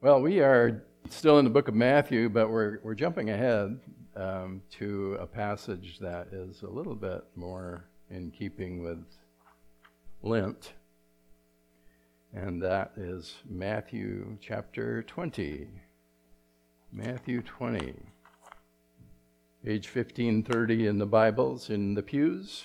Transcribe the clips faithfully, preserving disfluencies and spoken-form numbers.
Well, we are still in the book of Matthew, but we're we're jumping ahead um, to a passage that is a little bit more in keeping with Lent, and that is Matthew chapter twenty. Matthew twenty, page fifteen thirty in the Bibles in the pews.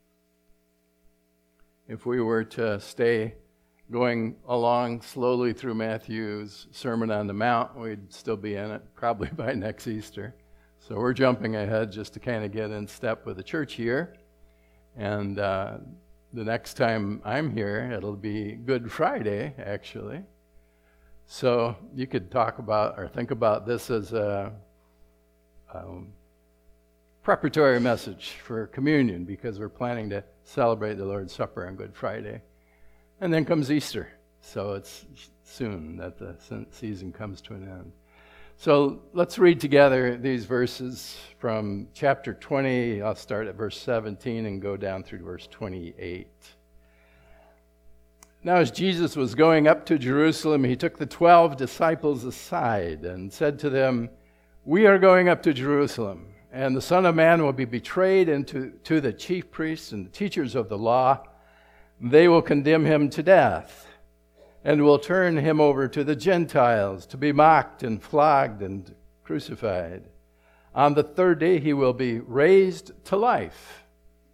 If we were to stay going along slowly through Matthew's Sermon on the Mount, we'd still be in it probably by next Easter. So we're jumping ahead just to kind of get in step with the church here. And uh, the next time I'm here, it'll be Good Friday, actually. So you could talk about or think about this as a um, preparatory message for communion, because we're planning to celebrate the Lord's Supper on Good Friday. And then comes Easter, so it's soon that the season comes to an end. So let's read together these verses from chapter twenty. I'll start at verse seventeen and go down through verse twenty-eight. Now as Jesus was going up to Jerusalem, he took the twelve disciples aside and said to them, "We are going up to Jerusalem, and the Son of Man will be betrayed into to the chief priests and the teachers of the law. They will condemn him to death and will turn him over to the Gentiles to be mocked and flogged and crucified. On the third day he will be raised to life."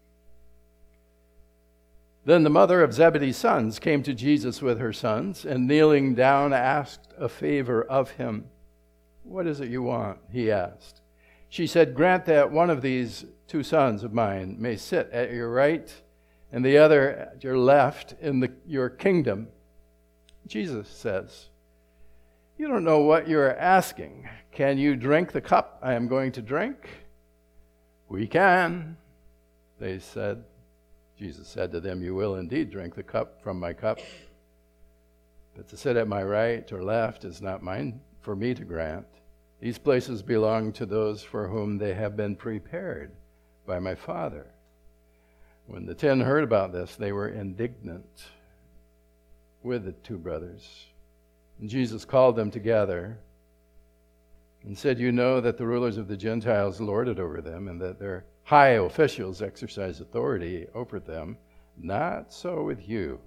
Then the mother of Zebedee's sons came to Jesus with her sons, and kneeling down asked a favor of him. "What is it you want?" he asked. She said, "Grant that one of these two sons of mine may sit at your right and the other at your left in the, your kingdom." Jesus says, "You don't know what you are asking. Can you drink the cup I am going to drink?" "We can," they said. Jesus said to them, "You will indeed drink the cup from my cup, but to sit at my right or left is not mine for me to grant. These places belong to those for whom they have been prepared by my Father." When the ten heard about this, they were indignant with the two brothers. And Jesus called them together and said, "You know that the rulers of the Gentiles lord it over them, and that their high officials exercise authority over them. Not so with you.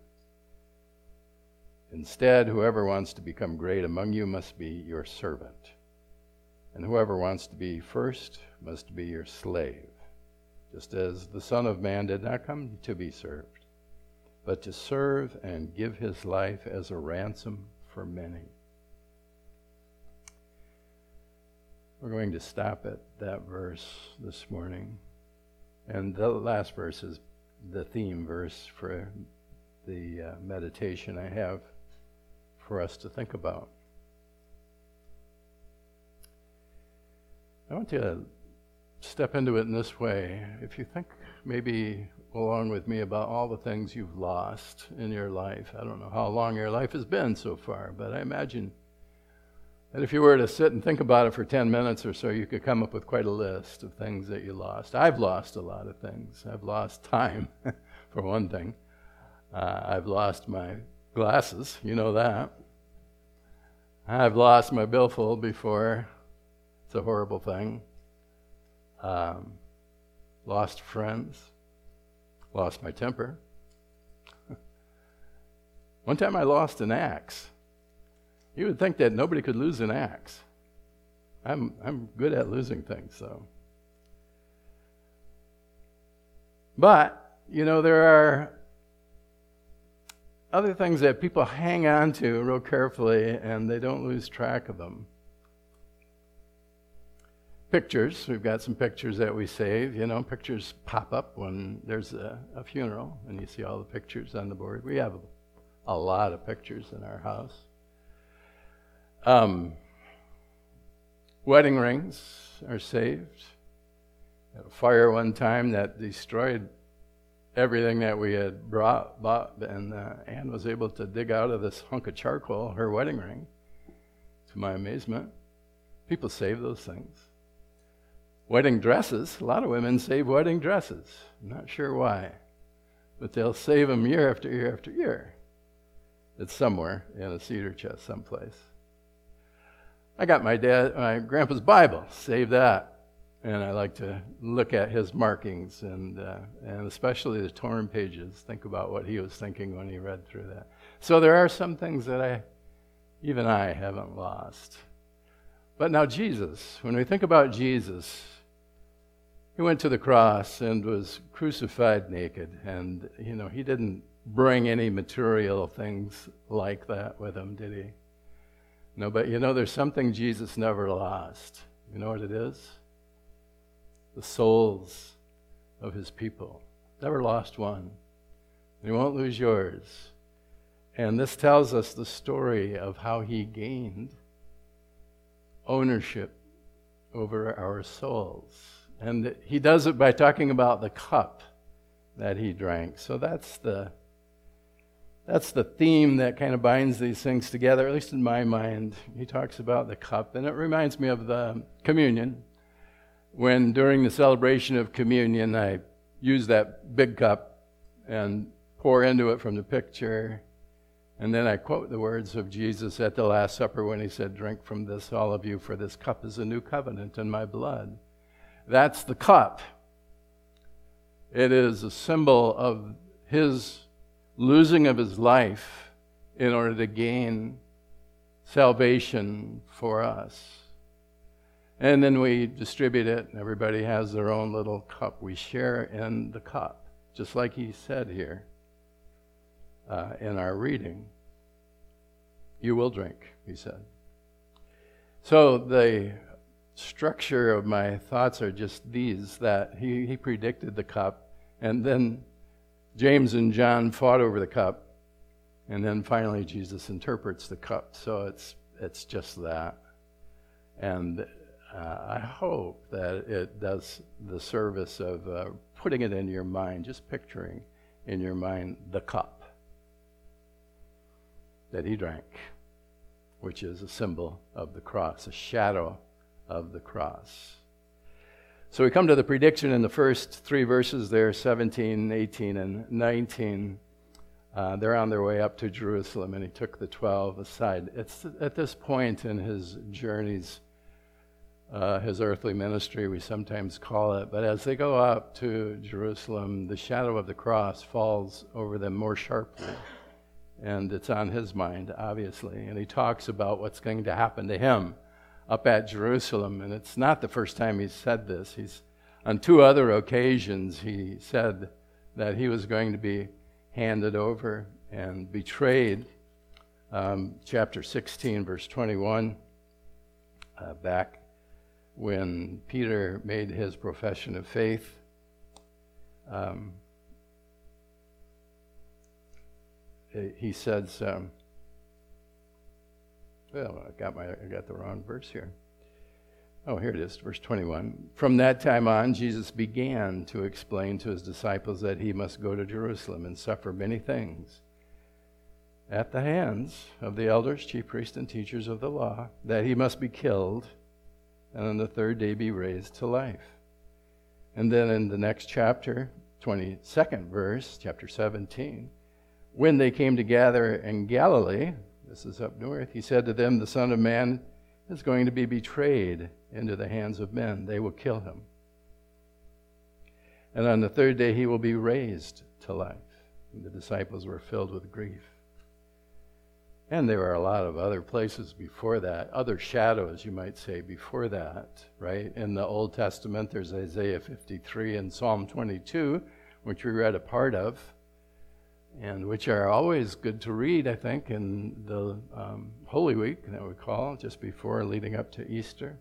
Instead, whoever wants to become great among you must be your servant, and whoever wants to be first must be your slave. Just as the Son of Man did not come to be served, but to serve and give his life as a ransom for many." We're going to stop at that verse this morning. And the last verse is the theme verse for the uh, meditation I have for us to think about. I want to step into it in this way. If you think maybe along with me about all the things you've lost in your life, I don't know how long your life has been so far, but I imagine that if you were to sit and think about it for ten minutes or so, you could come up with quite a list of things that you lost. I've lost a lot of things. I've lost time, for one thing. Uh, I've lost my glasses, you know that. I've lost my billfold before. It's a horrible thing. Um, lost friends, lost my temper. One time I lost an axe. You would think that nobody could lose an axe. I'm I'm good at losing things, so. But, you know, there are other things that people hang on to real carefully and they don't lose track of them. Pictures, we've got some pictures that we save. You know, pictures pop up when there's a, a funeral and you see all the pictures on the board. We have a, a lot of pictures in our house. Um, wedding rings are saved. We had a fire one time that destroyed everything that we had brought, bought, and uh, Anne was able to dig out of this hunk of charcoal her wedding ring, to my amazement. People save those things. Wedding dresses, a lot of women save wedding dresses. I'm not sure why, but they'll save them year after year after year. It's somewhere in a cedar chest someplace. I got my dad, my grandpa's Bible, save that. And I like to look at his markings and uh, and especially the torn pages. Think about what he was thinking when he read through that. So there are some things that I, even I, haven't lost. But now Jesus, when we think about Jesus, he went to the cross and was crucified naked. And, you know, he didn't bring any material things like that with him, did he? No, but you know, there's something Jesus never lost. You know what it is? The souls of his people. Never lost one. And he won't lose yours. And this tells us the story of how he gained ownership over our souls. And he does it by talking about the cup that he drank. So that's the that's the theme that kind of binds these things together, at least in my mind. He talks about the cup, and it reminds me of the communion. When during the celebration of communion, I use that big cup and pour into it from the picture. And then I quote the words of Jesus at the Last Supper when he said, "Drink from this, all of you, for this cup is a new covenant in my blood." That's the cup. It is a symbol of his losing of his life in order to gain salvation for us. And then we distribute it, and everybody has their own little cup. We share in the cup, just like he said here uh, in our reading. You will drink, he said. So the structure of my thoughts are just these, that he, he predicted the cup, and then James and John fought over the cup, and then finally Jesus interprets the cup. So it's it's just that. And uh, I hope that it does the service of uh, putting it in your mind, just picturing in your mind the cup that he drank, which is a symbol of the cross, a shadow of the cross. So we come to the prediction in the first three verses there, seventeen, eighteen, and nineteen. Uh, they're on their way up to Jerusalem, and he took the twelve aside. It's at this point in his journeys, uh, his earthly ministry, we sometimes call it, but as they go up to Jerusalem, the shadow of the cross falls over them more sharply, and it's on his mind, obviously, and he talks about what's going to happen to him up at Jerusalem. And it's not the first time he's said this. He's on two other occasions he said that he was going to be handed over and betrayed. Um, chapter sixteen, verse twenty-one, uh, back when Peter made his profession of faith. Um, he says, um, Well, I got my I got the wrong verse here. Oh, here it is, verse twenty-one. From that time on, Jesus began to explain to his disciples that he must go to Jerusalem and suffer many things at the hands of the elders, chief priests, and teachers of the law, that he must be killed, and on the third day be raised to life. And then in the next chapter, twenty-second verse, chapter seventeen, when they came to gather in Galilee, this is up north, he said to them, the Son of Man is going to be betrayed into the hands of men. They will kill him. And on the third day he will be raised to life. And the disciples were filled with grief. And there are a lot of other places before that, other shadows, you might say, before that, right? In the Old Testament, there's Isaiah fifty-three and Psalm twenty-two, which we read a part of, and which are always good to read, I think, in the um, Holy Week, that we call, just before leading up to Easter.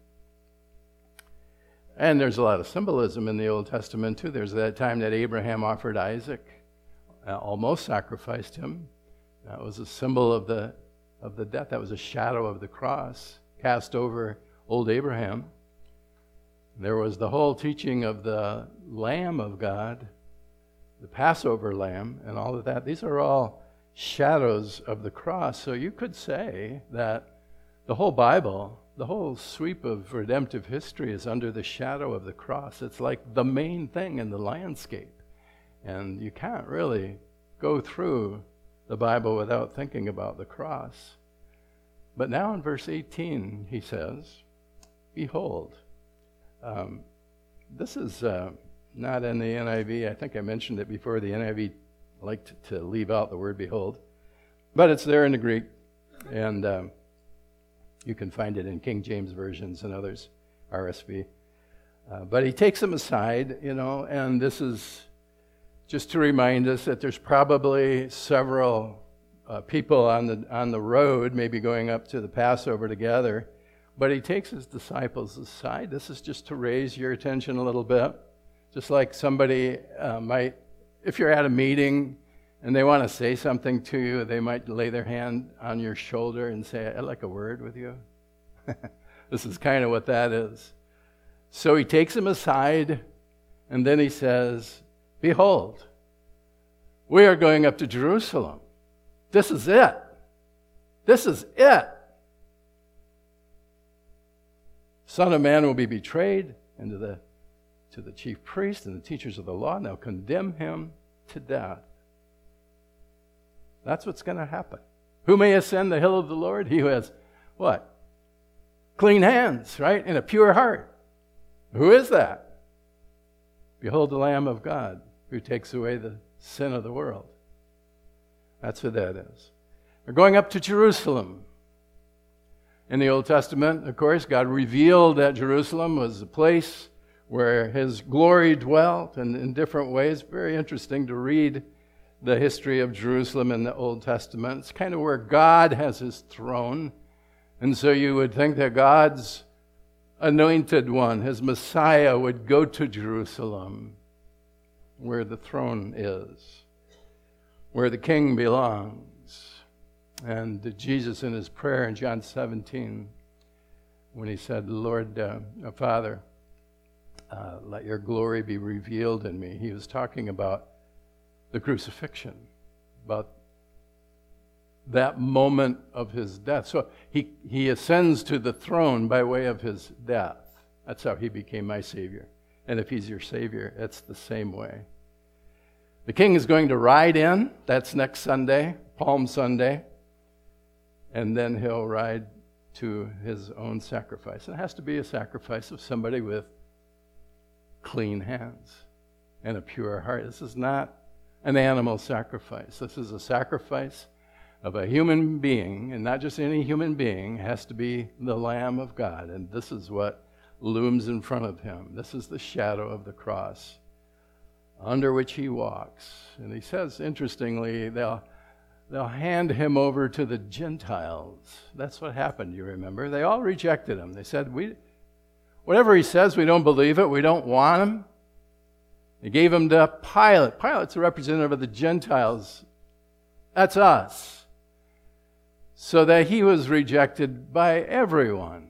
And there's a lot of symbolism in the Old Testament, too. There's that time that Abraham offered Isaac, uh, almost sacrificed him. That was a symbol of the of the death. That was a shadow of the cross cast over old Abraham. There was the whole teaching of the Lamb of God, the Passover lamb, and all of that. These are all shadows of the cross. So you could say that the whole Bible, the whole sweep of redemptive history is under the shadow of the cross. It's like the main thing in the landscape. And you can't really go through the Bible without thinking about the cross. But now in verse eighteen, he says, behold. Um, this is uh, not in the N I V. I think I mentioned it before. The N I V liked to leave out the word behold. But it's there in the Greek. And um, you can find it in King James versions and others, R S V. Uh, but he takes them aside, you know, and this is just to remind us that there's probably several uh, people on the on the road, maybe going up to the Passover together. But he takes his disciples aside. This is just to raise your attention a little bit. Just like somebody uh, might, if you're at a meeting and they want to say something to you, they might lay their hand on your shoulder and say, I'd like a word with you. This is kind of what that is. So he takes them aside, and then he says, behold, we are going up to Jerusalem. This is it. This is it. Son of Man will be betrayed into the, to the chief priests and the teachers of the law, and they'll condemn him to death. That's what's going to happen. Who may ascend the hill of the Lord? He who has, what? Clean hands, right? And a pure heart. Who is that? Behold the Lamb of God who takes away the sin of the world. That's who that is. We're going up to Jerusalem. In the Old Testament, of course, God revealed that Jerusalem was a place where his glory dwelt, and in different ways. Very interesting to read the history of Jerusalem in the Old Testament. It's kind of where God has his throne. And so you would think that God's anointed one, his Messiah, would go to Jerusalem, where the throne is, where the king belongs. And Jesus in his prayer in John seventeen, when he said, Lord, uh, Father, uh, let your glory be revealed in me, he was talking about the crucifixion, about that moment of his death. So he, he ascends to the throne by way of his death. That's how he became my Savior. And if he's your Savior, it's the same way. The king is going to ride in. That's next Sunday, Palm Sunday. And then he'll ride to his own sacrifice. It has to be a sacrifice of somebody with clean hands and a pure heart. This is not an animal sacrifice. This is a sacrifice of a human being, and not just any human being. It has to be the Lamb of God. And this is what looms in front of him. This is the shadow of the cross under which he walks. And he says, interestingly, they'll They'll hand him over to the Gentiles. That's what happened, you remember. They all rejected him. They said, "We, whatever he says, we don't believe it. We don't want him." They gave him to Pilate. Pilate's a representative of the Gentiles. That's us. So that he was rejected by everyone.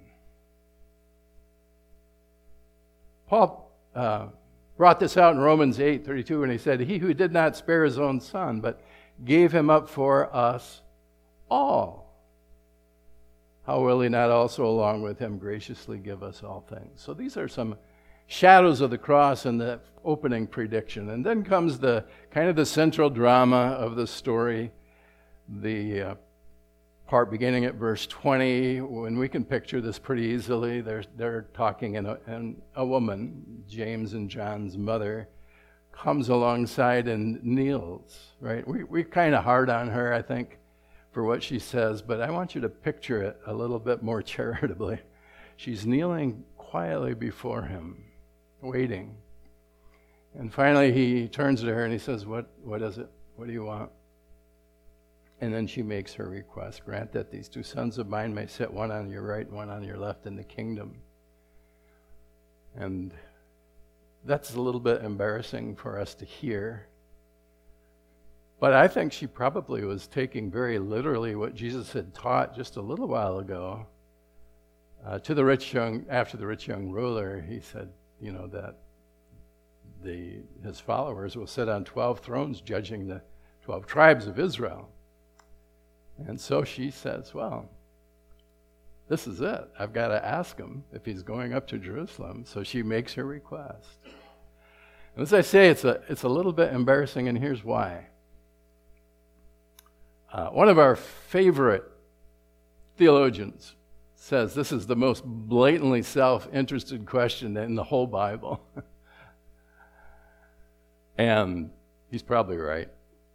Paul uh, brought this out in Romans eight thirty-two when he said, "He who did not spare his own son, but gave him up for us all, how will he not also along with him graciously give us all things?" So these are some shadows of the cross in the opening prediction. And then comes the kind of the central drama of the story, the uh, part beginning at verse twenty, when we can picture this pretty easily. They're, they're talking, and a, and a woman, James and John's mother, comes alongside and kneels, right? We, we're kind of hard on her, I think, for what she says, but I want you to picture it a little bit more charitably. She's kneeling quietly before him, waiting. And finally he turns to her and he says, what, what is it? What do you want? And then she makes her request. Grant that these two sons of mine may sit one on your right and one on your left in the kingdom. And that's a little bit embarrassing for us to hear. But I think she probably was taking very literally what Jesus had taught just a little while ago. Uh, to the rich young, after the rich young ruler, he said, you know, that the his followers will sit on twelve thrones judging the twelve tribes of Israel. And so she says, well, this is it. I've got to ask him if he's going up to Jerusalem. So she makes her request. And as I say, it's a, it's a little bit embarrassing, and here's why. Uh, one of our favorite theologians says this is the most blatantly self-interested question in the whole Bible. And he's probably right.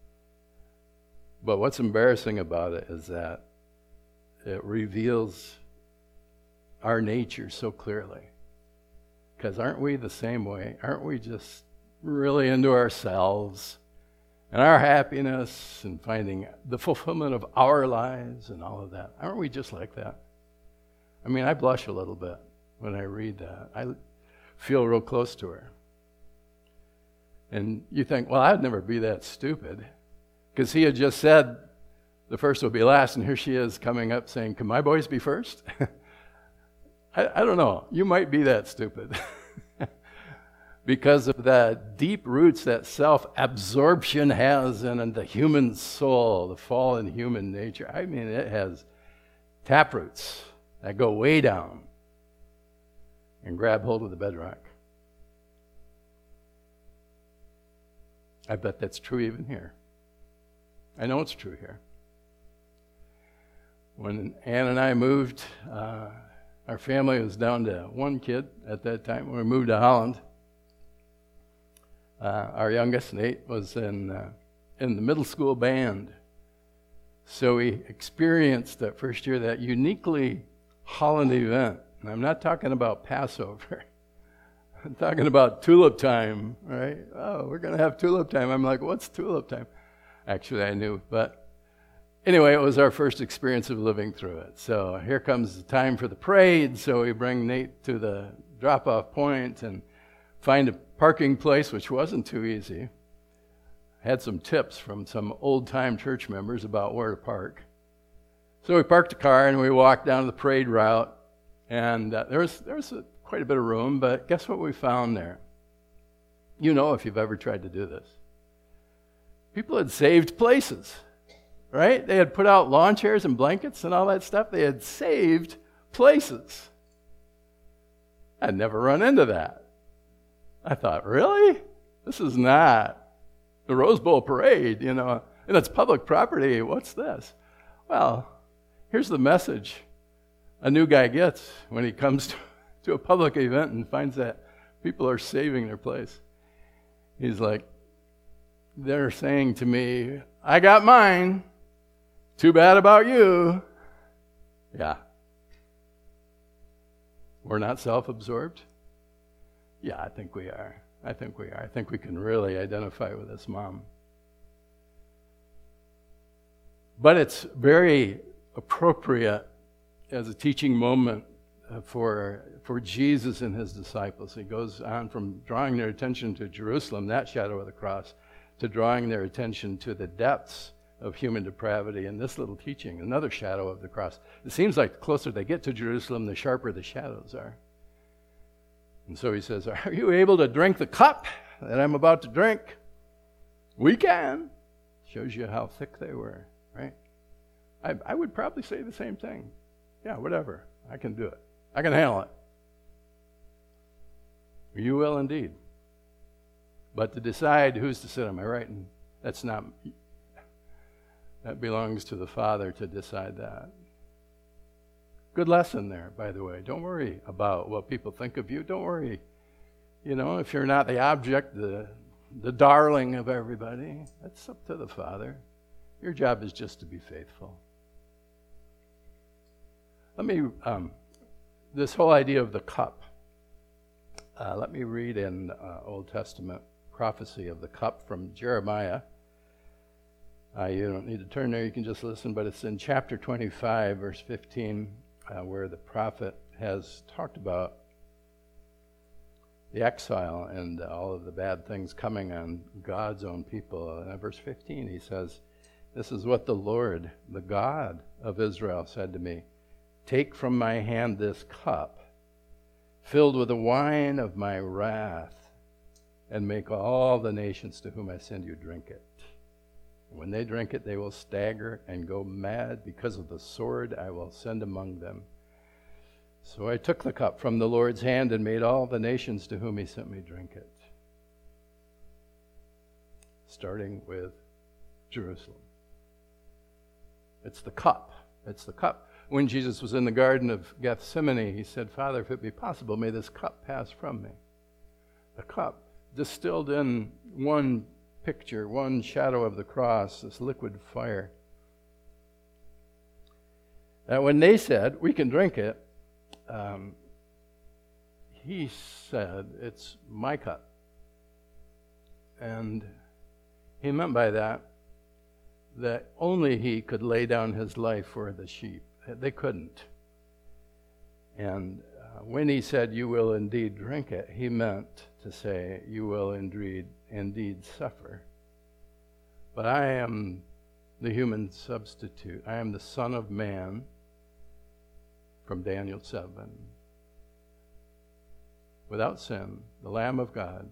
But what's embarrassing about it is that it reveals our nature so clearly. Because aren't we the same way? Aren't we just really into ourselves and our happiness and finding the fulfillment of our lives and all of that? Aren't we just like that? I mean, I blush a little bit when I read that. I feel real close to her. And you think, well, I'd never be that stupid. Because he had just said the first will be last, and here she is coming up saying, can my boys be first? I, I don't know. You might be that stupid. Because of the deep roots that self-absorption has in the human soul, the fallen human nature. I mean, it has taproots that go way down and grab hold of the bedrock. I bet that's true even here. I know it's true here. When Ann and I moved, uh, our family was down to one kid at that time. When we moved to Holland, uh, our youngest, Nate, was in, uh, in the middle school band. So we experienced that first year that uniquely Holland event. And I'm not talking about Passover. I'm talking about tulip time, right? Oh, we're going to have tulip time. I'm like, what's tulip time? Actually, I knew. But anyway, it was our first experience of living through it. So here comes the time for the parade. So we bring Nate to the drop-off point and find a parking place, which wasn't too easy. Had some tips from some old-time church members about where to park. So we parked the car and we walked down the parade route. And uh, there was, there was a, quite a bit of room, but guess what we found there? You know if you've ever tried to do this. People had saved places, right? They had put out lawn chairs and blankets and all that stuff. They had saved places. I'd never run into that. I thought, really? This is not the Rose Bowl parade, you know, and it's public property. What's this? Well, here's the message a new guy gets when he comes to, to a public event and finds that people are saving their place. He's like, they're saying to me, I got mine. Too bad about you. Yeah. We're not self-absorbed? Yeah, I think we are. I think we are. I think we can really identify with this mom. But it's very appropriate as a teaching moment for, for Jesus and his disciples. He goes on from drawing their attention to Jerusalem, that shadow of the cross, to drawing their attention to the depths of human depravity in this little teaching, another shadow of the cross. It seems like the closer they get to Jerusalem, the sharper the shadows are. And so he says, are you able to drink the cup that I'm about to drink? We can. Shows you how thick they were, right? I, I would probably say the same thing. Yeah, whatever. I can do it. I can handle it. You will indeed. But to decide who's to sit on my right, and that's not, that belongs to the Father to decide that. Good lesson there, by the way. Don't worry about what people think of you. Don't worry. You know, if you're not the object, the, the darling of everybody, that's up to the Father. Your job is just to be faithful. Let me, um, this whole idea of the cup, uh, let me read in uh, Old Testament prophecy of the cup from Jeremiah. Uh, you don't need to turn there, you can just listen, but it's in chapter twenty-five, verse fifteen, uh, where the prophet has talked about the exile and all of the bad things coming on God's own people. And in verse fifteen, he says, this is what the Lord, the God of Israel, said to me. Take from my hand this cup, filled with the wine of my wrath, and make all the nations to whom I send you drink it. When they drink it, they will stagger and go mad because of the sword I will send among them. So I took the cup from the Lord's hand and made all the nations to whom he sent me drink it. Starting with Jerusalem. It's the cup. It's the cup. when Jesus was in the Garden of Gethsemane, he said, Father, if it be possible, may this cup pass from me. The cup, distilled in one picture, one shadow of the cross, this liquid fire. Now, when they said, we can drink it, um, he said, it's my cup. And he meant by that that only he could lay down his life for the sheep. They couldn't. And uh, when he said, you will indeed drink it, he meant to say, you will indeed, indeed suffer. But I am the human substitute. I am the Son of Man from Daniel seven. Without sin, the Lamb of God,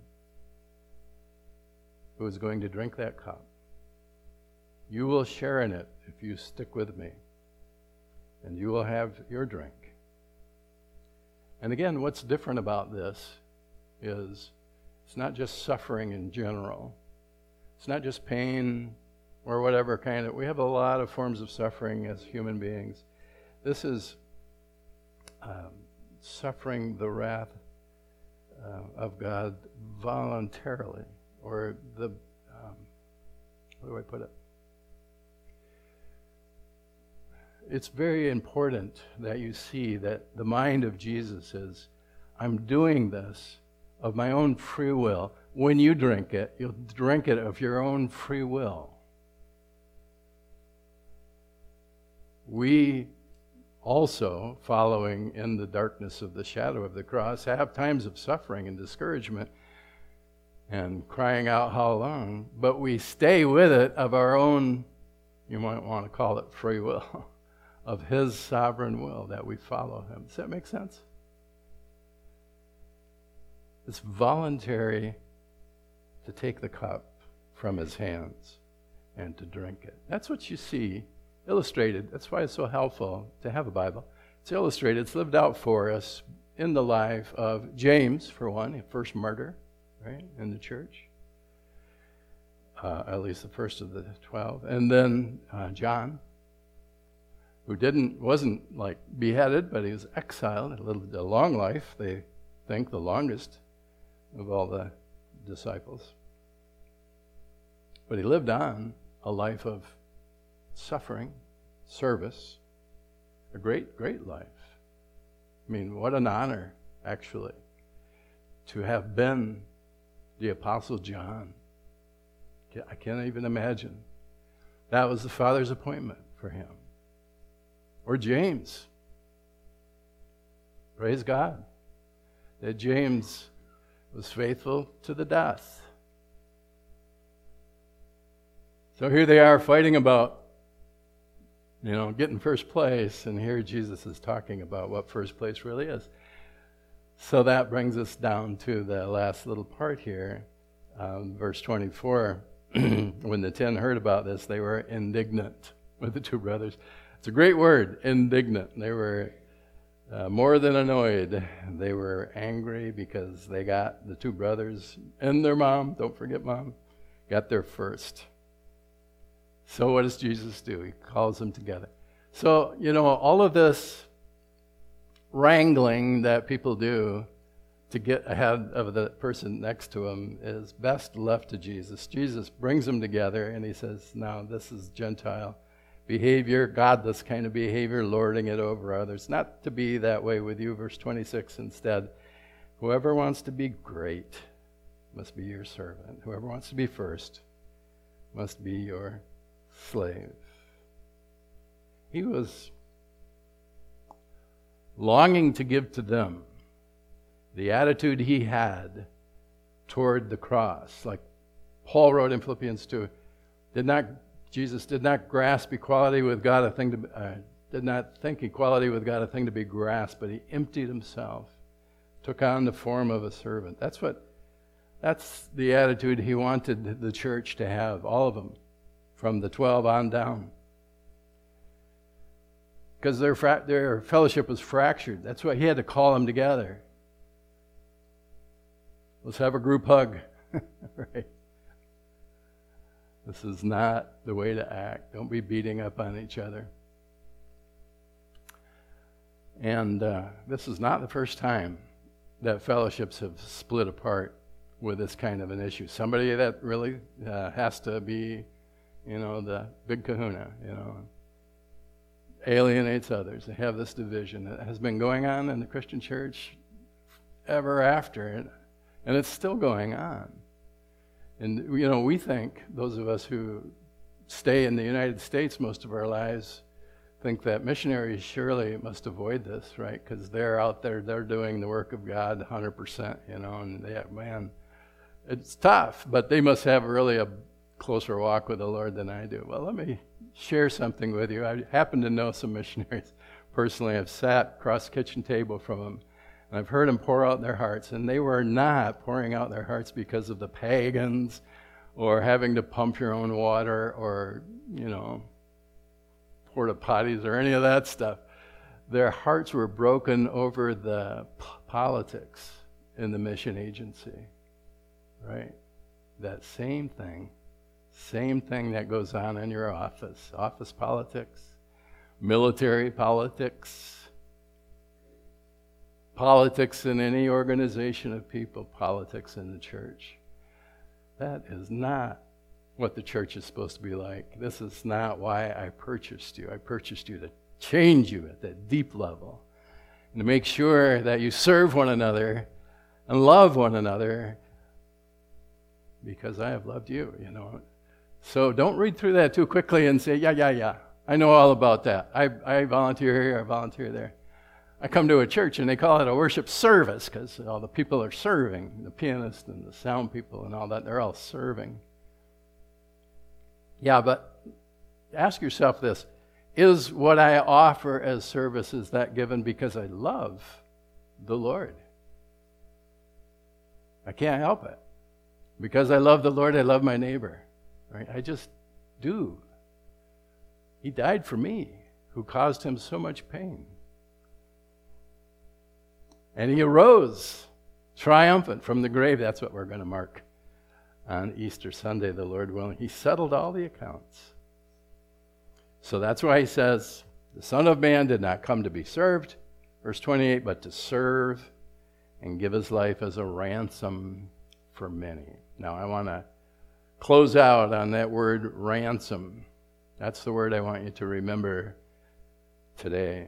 who is going to drink that cup. You will share in it if you stick with me, and you will have your drink. And again, what's different about this is it's not just suffering in general. It's not just pain or whatever kind of, we have a lot of forms of suffering as human beings. This is um, suffering the wrath uh, of God voluntarily, or the, um, how do I put it? It's very important that you see that the mind of Jesus is, I'm doing this of my own free will. When you drink it, you'll drink it of your own free will. We also, following in the darkness of the shadow of the cross, have times of suffering and discouragement and crying out, how long? But we stay with it of our own, you might want to call it free will, of his sovereign will, that we follow him. Does that make sense? It's voluntary to take the cup from his hands and to drink it. That's what you see illustrated. That's why it's so helpful to have a Bible. It's illustrated. It's lived out for us in the life of James, for one, the first martyr, right, in the church. Uh, at least the first of the twelve. And then uh, John, who didn't, wasn't like beheaded, but he was exiled, lived a long life, they think the longest of all the disciples. But he lived on a life of suffering, service, a great, great life. I mean, what an honor, actually, to have been the Apostle John. I can't even imagine. That was the Father's appointment for him. Or James. Praise God that James was faithful to the death. So here they are fighting about, you know, getting first place, and here Jesus is talking about what first place really is. So that brings us down to the last little part here, um, verse twenty-four. When the ten heard about this, they were indignant with the two brothers. It's a great word, indignant. They were uh, more than annoyed. They were angry because they got the two brothers and their mom, don't forget mom, got there first. So what does Jesus do? He calls them together. So, you know, all of this wrangling that people do to get ahead of the person next to him is best left to Jesus. Jesus brings them together and he says, now this is Gentile behavior, godless kind of behavior, lording it over others. Not to be that way with you. Verse twenty-six instead. Whoever wants to be great must be your servant. Whoever wants to be first must be your slave. He was longing to give to them the attitude he had toward the cross. Like Paul wrote in Philippians two, did not Jesus did not grasp equality with God a thing to uh, did not think equality with God a thing to be grasped, but he emptied himself, took on the form of a servant. That's what that's the attitude he wanted the church to have, all of them, from the twelve on down. Because their fra- their fellowship was fractured. That's why he had to call them together. Let's have a group hug. Right? This is not the way to act. Don't be beating up on each other. And uh, this is not the first time that fellowships have split apart with this kind of an issue. Somebody that really uh, has to be, you know, the big kahuna, you know, alienates others. They have this division that has been going on in the Christian church ever after, and, and it's still going on. And, you know, we think, those of us who stay in the United States most of our lives, think that missionaries surely must avoid this, right? Because they're out there, they're doing the work of God one hundred percent, you know, and they have, man, it's tough, but they must have really a closer walk with the Lord than I do. Well, let me share something with you. I happen to know some missionaries personally. I've sat across the kitchen table from them, and I've heard them pour out their hearts, and they were not pouring out their hearts because of the pagans or having to pump your own water or, you know, porta potties or any of that stuff. Their hearts were broken over the p- politics in the mission agency, right? That same thing, same thing that goes on in your office, office politics, military politics, politics in any organization of people, politics in the church. That is not what the church is supposed to be like. This is not why I purchased you. I purchased you to change you at that deep level and to make sure that you serve one another and love one another because I have loved you, you know. So don't read through that too quickly and say, yeah, yeah, yeah, I know all about that. I, I volunteer here, I volunteer there. I come to a church and they call it a worship service because all the people are serving, the pianist and the sound people and all that, they're all serving. Yeah, but ask yourself this. Is what I offer as service, is that given because I love the Lord? I can't help it. Because I love the Lord, I love my neighbor. Right? I just do. He died for me, who caused him so much pain. And he arose triumphant from the grave. That's what we're going to mark on Easter Sunday, the Lord willing. He settled all the accounts. So that's why he says, the Son of Man did not come to be served, verse twenty-eight, but to serve and give his life as a ransom for many. Now I want to close out on that word ransom. That's the word I want you to remember today.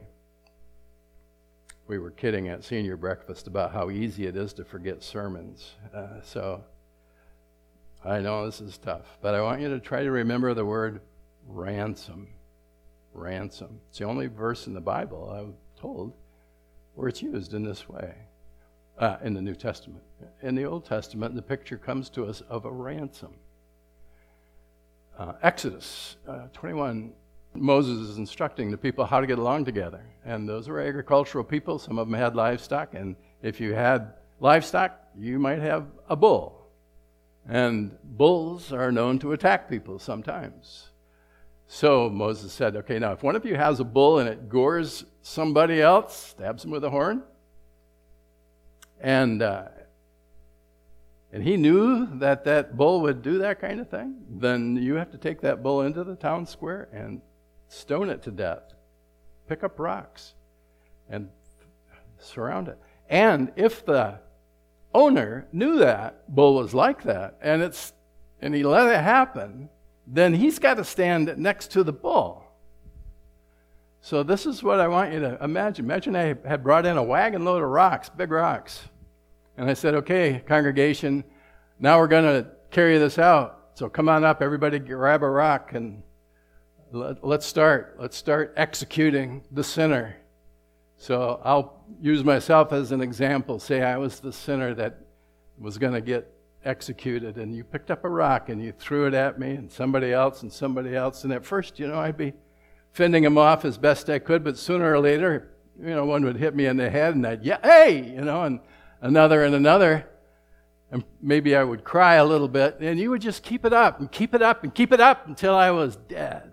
We were kidding at senior breakfast about how easy it is to forget sermons. Uh, so I know this is tough, but I want you to try to remember the word ransom. Ransom. It's the only verse in the Bible, I'm told, where it's used in this way, uh, in the New Testament. In the Old Testament, the picture comes to us of a ransom. Uh, Exodus uh, twenty-one, Moses is instructing the people how to get along together. And those were agricultural people. Some of them had livestock. And if you had livestock, you might have a bull. And bulls are known to attack people sometimes. So Moses said, okay, now if one of you has a bull and it gores somebody else, stabs him with a horn, and uh, and he knew that that bull would do that kind of thing, then you have to take that bull into the town square and stone it to death. Pick up rocks and surround it. And if the owner knew that bull was like that, and it's and he let it happen, then he's got to stand next to the bull. So this is what I want you to imagine. Imagine I had brought in a wagon load of rocks, big rocks. And I said, okay, congregation, now we're going to carry this out. So come on up, everybody grab a rock and let, let's start. Let's start executing the sinner. So I'll use myself as an example. Say I was the sinner that was going to get executed, and you picked up a rock and you threw it at me and somebody else and somebody else. And at first, you know, I'd be fending them off as best I could, but sooner or later, you know, one would hit me in the head and I'd, yeah, hey, you know, and another and another, and maybe I would cry a little bit, and you would just keep it up and keep it up and keep it up until I was dead.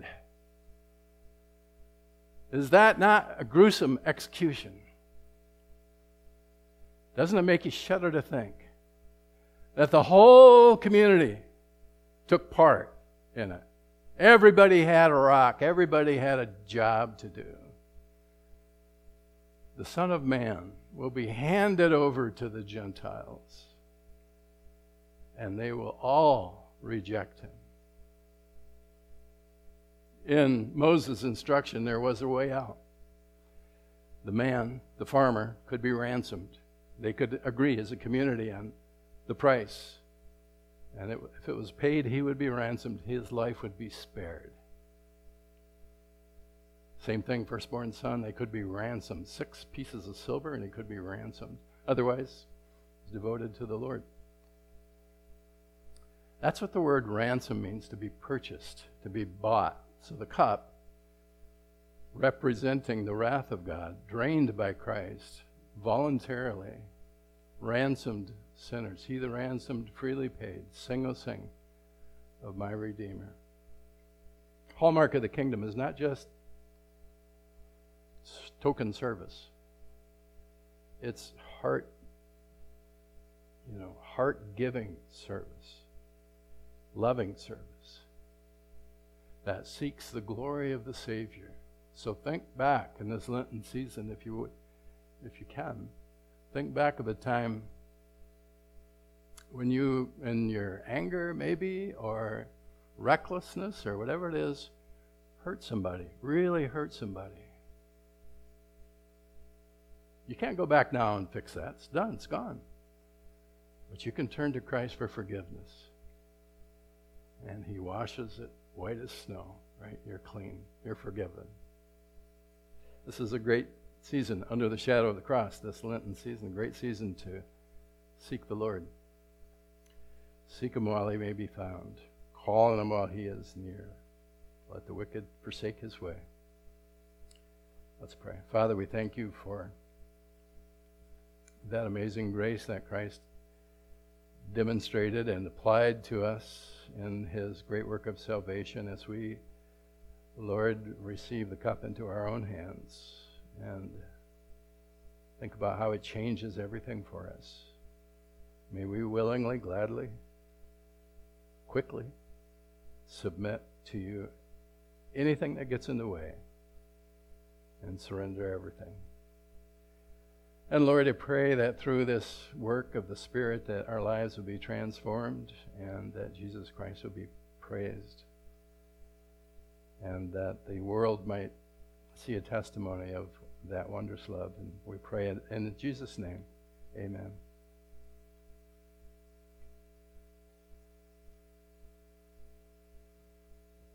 Is that not a gruesome execution? Doesn't it make you shudder to think that the whole community took part in it? Everybody had a rock. Everybody had a job to do. the Son of Man will be handed over to the Gentiles, and they will all reject him. In Moses' instruction, there was a way out. The man, the farmer, could be ransomed. They could agree as a community on the price. And it, if it was paid, he would be ransomed. His life would be spared. Same thing, firstborn son, they could be ransomed. Six pieces of silver, and he could be ransomed. Otherwise, he's devoted to the Lord. That's what the word ransom means, to be purchased, to be bought. So the cup, representing the wrath of God, drained by Christ, voluntarily, ransomed sinners. He the ransomed freely paid. Sing, O sing of my Redeemer. Hallmark of the kingdom is not just token service. It's heart, you know, heart-giving service, loving service that seeks the glory of the Savior. So think back in this Lenten season, if you would, if you can, think back of a time when you, in your anger maybe, or recklessness, or whatever it is, hurt somebody, really hurt somebody. You can't go back now and fix that. It's done. It's gone. But you can turn to Christ for forgiveness. And he washes it white as snow, right? You're clean. You're forgiven. This is a great season under the shadow of the cross, this Lenten season, a great season to seek the Lord. Seek him while he may be found. Call on him while he is near. Let the wicked forsake his way. Let's pray. Father, we thank you for that amazing grace that Christ demonstrated and applied to us in his great work of salvation as we, Lord, receive the cup into our own hands and think about how it changes everything for us. May we willingly, gladly, quickly submit to you anything that gets in the way and surrender everything. And Lord, I pray that through this work of the Spirit that our lives will be transformed and that Jesus Christ will be praised and that the world might see a testimony of that wondrous love. And we pray in Jesus' name, amen.